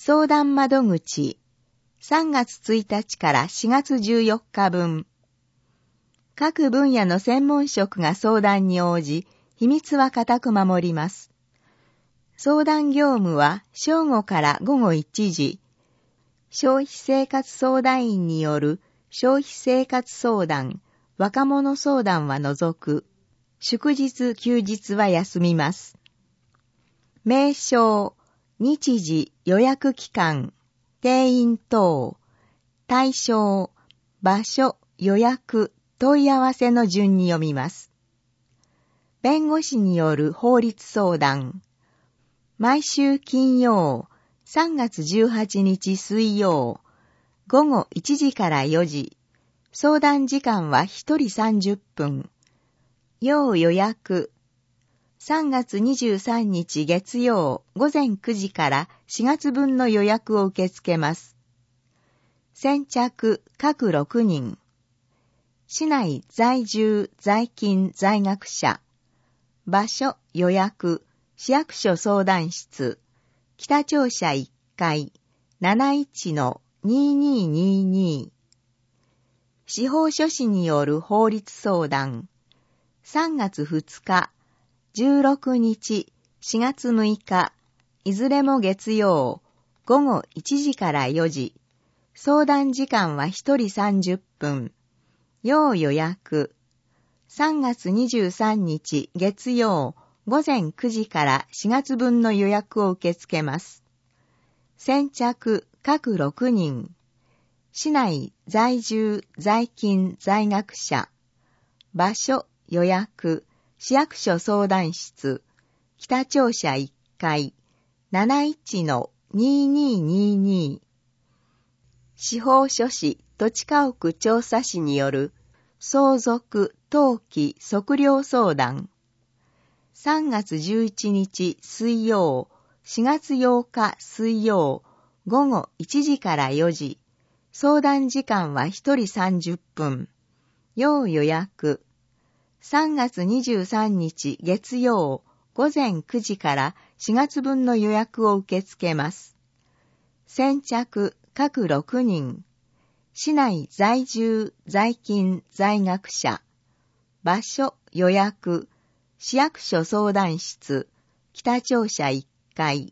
相談窓口3月1日から4月14日分。各分野の専門職が相談に応じ、秘密は固く守ります。相談業務は正午から午後1時。消費生活相談員による消費生活相談、若者相談は除く。祝日休日は休みます。名称、日時、予約期間、定員等、対象、場所、予約、問い合わせの順に読みます。弁護士による法律相談。毎週金曜、3月18日水曜、午後1時から4時。相談時間は1人30分。要予約。3月23日月曜午前9時から4月分の予約を受け付けます。先着各6人。市内在住在勤在学者。場所予約。市役所相談室。北庁舎1階 71-2222。司法書士による法律相談。3月2日、16日、4月6日、いずれも月曜、午後1時から4時。相談時間は1人30分。要予約。3月23日月曜、午前9時から4月分の予約を受け付けます。先着各6人。市内在住在勤在学者。場所予約。市役所相談室。北庁舎1階 71-2222。司法書士土地家屋調査士による相続登記測量相談。3月11日水曜、4月8日水曜、午後1時から4時。相談時間は1人30分。要予約。3月23日月曜、午前9時から4月分の予約を受け付けます。先着各6人。市内在住在勤在学者。場所予約。市役所相談室。北庁舎1階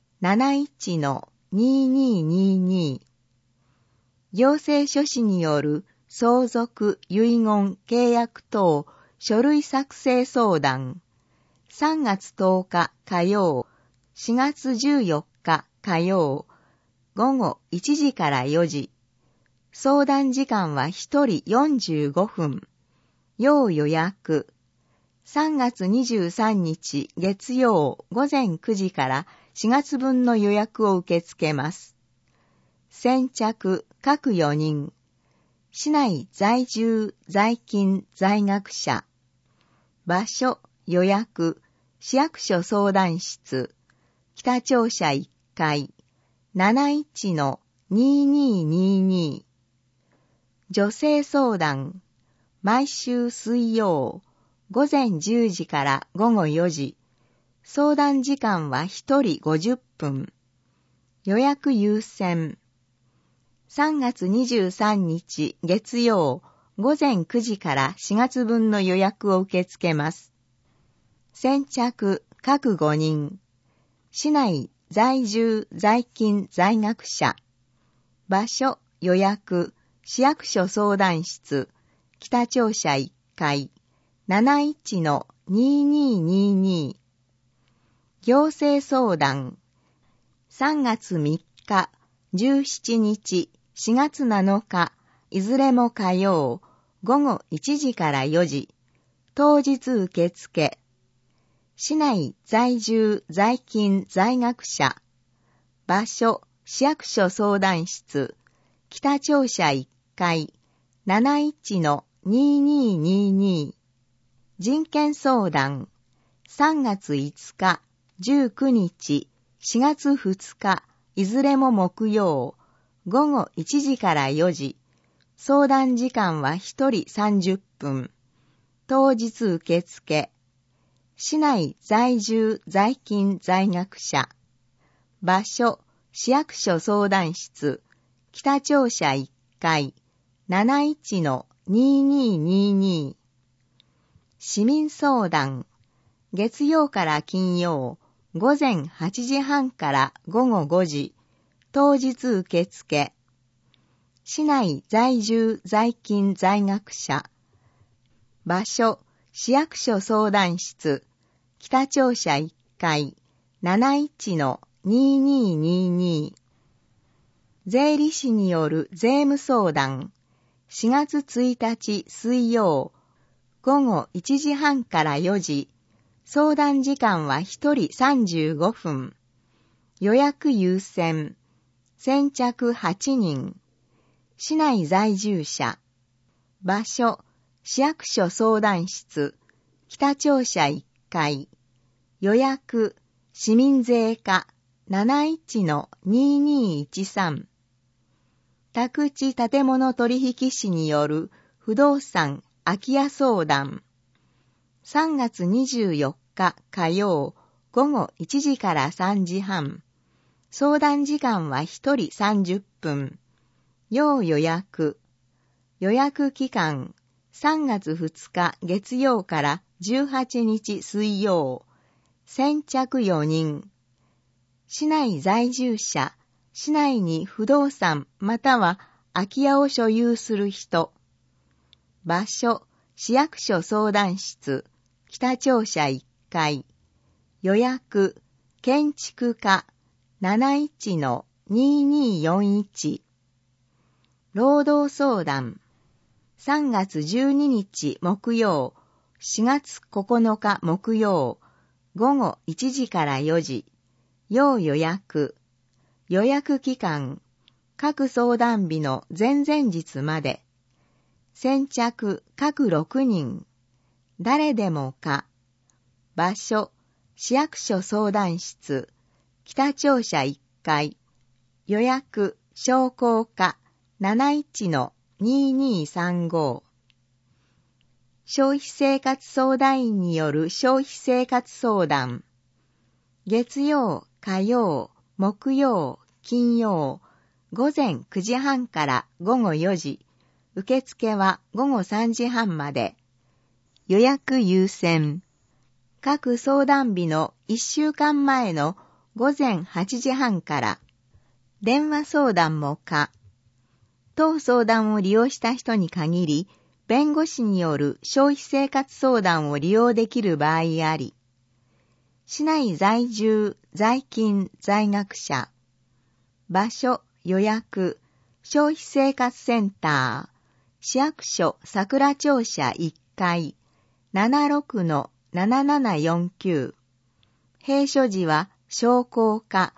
71-2222。行政書士による相続、遺言、契約等書類作成相談。3月10日火曜、4月14日火曜、午後1時から4時。相談時間は1人45分。要予約。3月23日月曜午前9時から4月分の予約を受け付けます。先着各4人。市内在住在勤在学者。場所予約。市役所相談室。北庁舎1階 71-2222。女性相談。毎週水曜。午前10時から午後4時。相談時間は1人50分。予約優先。3月23日月曜午前9時から4月分の予約を受け付けます。先着各5人。市内在住在勤在学者。場所予約。市役所相談室。北庁舎1階 71-2222。行政相談。3月3日、17日、4月7日、いずれも火曜、午後1時から4時。当日受付。市内在住在勤在学者。場所、市役所相談室。北庁舎1階 71-2222。人権相談。3月5日、19日、4月2日、いずれも木曜、午後1時から4時。相談時間は1人30分。当日受付。市内在住在勤在学者。場所、 市役所相談室、北庁舎1階、71-2222。市民相談、月曜から金曜、午前8時半から午後5時、当日受付。市内在住在勤在学者。場所、市役所相談室、北庁舎1階、71-2222。税理士による税務相談、4月1日水曜、午後1時半から4時、相談時間は1人35分。予約優先。先着8人。市内在住者。場所、市役所相談室、北庁舎1階。予約、市民税課 71-2213。宅地建物取引士による不動産空き家相談。3月24日火曜午後1時から3時半。相談時間は1人30分。要予約。予約期間3月2日月曜から18日水曜。先着4人。市内在住者。市内に不動産または空き家を所有する人。場所、市役所相談室、北庁舎1階。予約、建築課 71-2241。労働相談。3月12日木曜、4月9日木曜、午後1時から4時。要予約。予約期間、各相談日の前々日まで。先着各6人。誰でもか。場所、市役所相談室、北庁舎1階。予約、商工課 71-2235。消費生活相談員による消費生活相談。月曜、火曜、木曜、金曜、午前9時半から午後4時、受付は午後3時半まで。予約優先。各相談日の1週間前の午前8時半から。電話相談も可。当相談を利用した人に限り、弁護士による消費生活相談を利用できる場合あり。市内在住、在勤、在学者。場所、予約、消費生活センター、市役所桜庁舎1階、76-7749。閉所時は商工課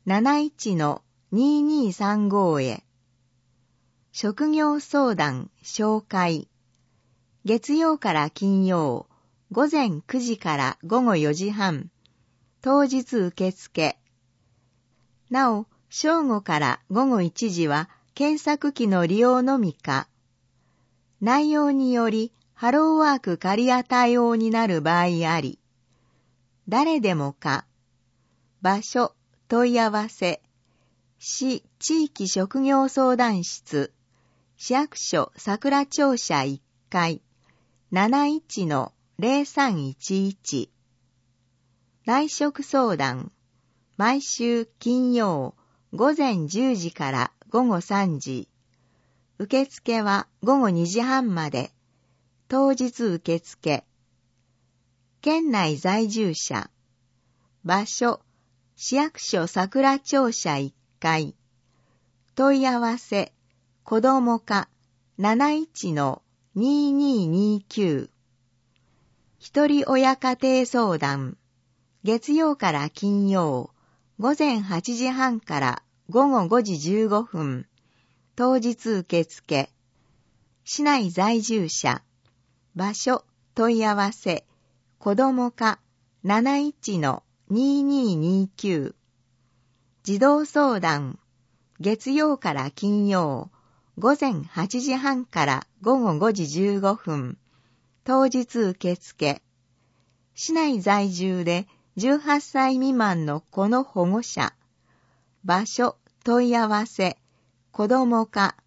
71-2235 へ。職業相談、紹介。月曜から金曜、午前9時から午後4時半。当日受付。なお、正午から午後1時は検索機の利用のみか。内容によりハローワーク仮屋対応になる場合あり。誰でもか。場所、問い合わせ。市地域職業相談室。市役所桜庁舎1階。71-0311。来職相談。毎週金曜午前10時から午後3時。受付は午後2時半まで。当日受付。県内在住者。場所、市役所桜庁舎1階。問い合わせ、子ども課 71-2229。一人親家庭相談。月曜から金曜、午前8時半から午後5時15分。当日受付。市内在住者。場所、問い合わせ、子ども課 71-2229。児童相談。月曜から金曜、午前8時半から午後5時15分。当日受付。市内在住で18歳未満の子の保護者。 場所、問い合わせ、子ども課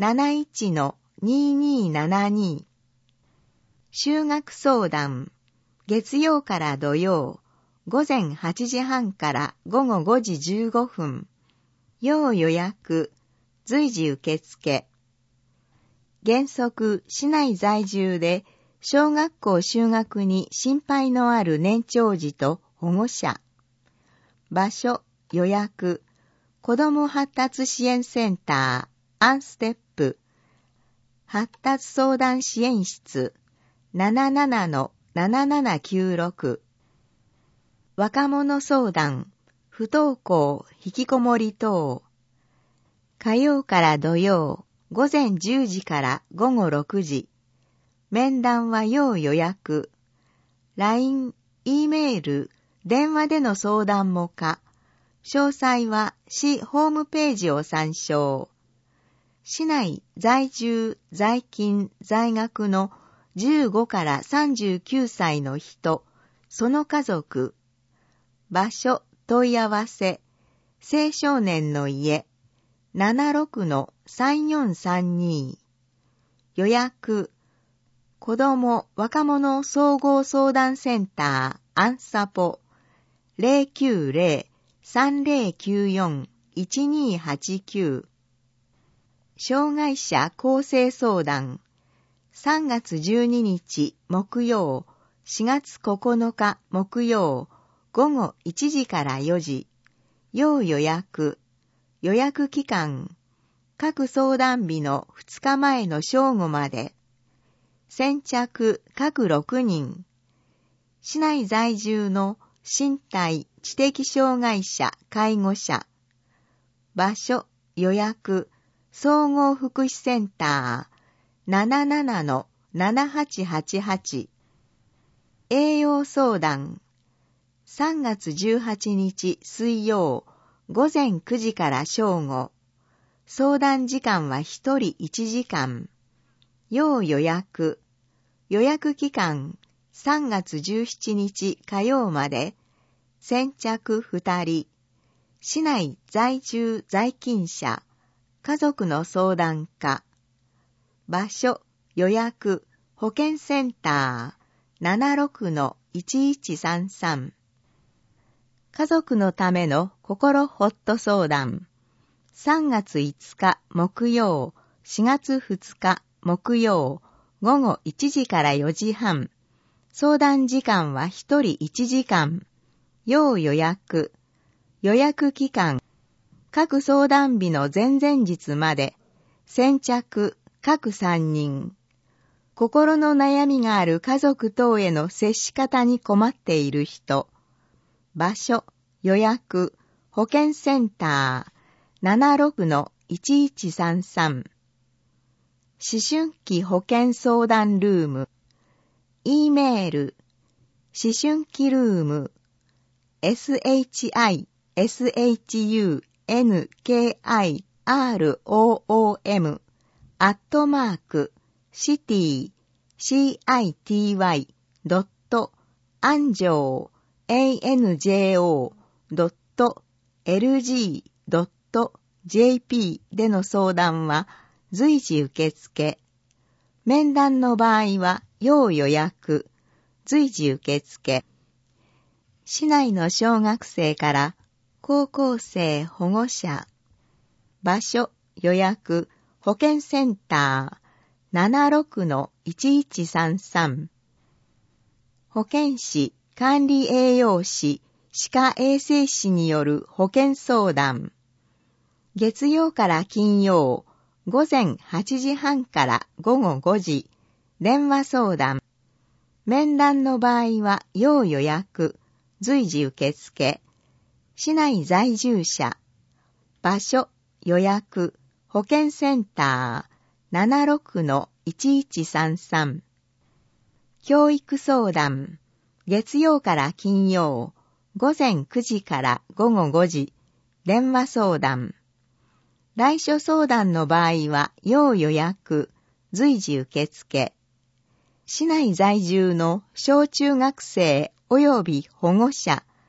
71-2272。就学相談、月曜から土曜、午前8時半から午後5時15分。要予約、随時受付。原則、市内在住で、小学校就学に心配のある年長児と保護者。場所、予約、子ども発達支援センター、アンステップ。発達相談支援室、77-7796。若者相談、不登校、引きこもり等。火曜から土曜、午前10時から午後6時。面談は要予約。LINE、E メール、電話での相談も可。詳細は市ホームページを参照。市内在住、在勤、在学の15から39歳の人、その家族。場所、問い合わせ、青少年の家、76-3432。予約、子ども若者総合相談センター、アンサポ、090-3094-1289。障害者更生相談、3月12日木曜、4月9日木曜、午後1時から4時。要予約。予約期間。各相談日の2日前の正午まで。先着各6人。市内在住の身体、知的障害者、介護者。場所、予約、総合福祉センター、77-7888。栄養相談。3月18日水曜、午前9時から正午。相談時間は1人1時間。要予約。予約期間、3月17日火曜まで。先着2人。市内在住在勤者。家族の相談課。場所、予約、保健センター、76-1133。家族のための心ホット相談。3月5日木曜、4月2日木曜、午後1時から4時半。相談時間は1人1時間。要予約。予約期間。各相談日の前々日まで。先着各3人。心の悩みがある家族等への接し方に困っている人。場所、予約、保健センター、76-1133。思春期保健相談ルーム。E メール、思春期ルーム、city.anjo.lg.jp での相談は随時受付。面談の場合は要予約、随時受付。市内の小学生から高校生保護者。場所、予約、保健センター、76-1133。保健師、管理栄養士、歯科衛生士による保健相談。月曜から金曜、午前8時半から午後5時、電話相談。面談の場合は要予約、随時受付。市内在住者。場所、予約、保健センター、76-1133。教育相談。月曜から金曜、午前9時から午後5時、電話相談。来所相談の場合は要予約、随時受付。市内在住の小中学生及び保護者、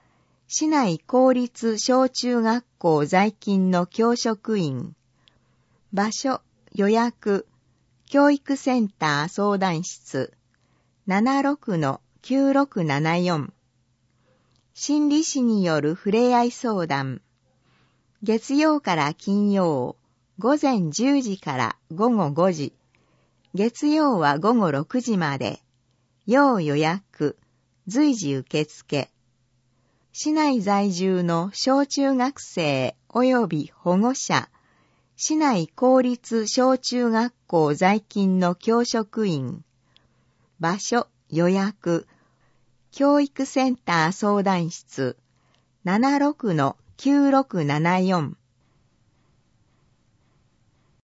市内公立小中学校在勤の教職員。場所、予約、教育センター相談室 76-9674。心理師によるふれあい相談。月曜から金曜、午前10時から午後5時。月曜は午後6時まで。要予約、随時受付。市内在住の小中学生及び保護者、市内公立小中学校在勤の教職員。場所、予約、教育センター相談室 76-9674。